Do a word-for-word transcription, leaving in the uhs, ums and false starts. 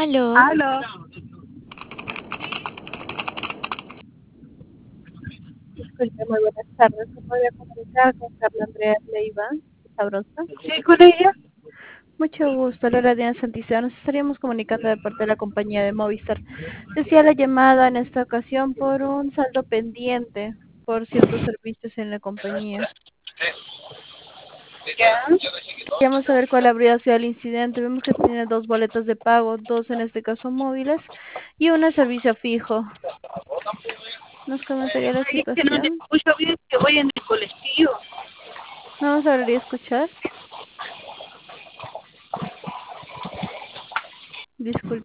Aló. Aló. Disculpe, muy buenas tardes. ¿Se podría comunicar con Carla Andrea Leiva? ¿Sabrosa? Sí, con ella. Mucho gusto. Hola, Diana Santillán. Nos estaríamos comunicando de parte de la compañía de Movistar. Decía la llamada en esta ocasión por un saldo pendiente por ciertos servicios en la compañía. Ya. Queríamos saber cuál habría sido el incidente. Vemos que tiene dos boletos de pago, dos en este caso móviles y un servicio fijo. ¿Nos comentaría la Ay, es que no te situación? escucho bien, que voy en el colectivo. ¿No nos sabría escuchar? Disculpe.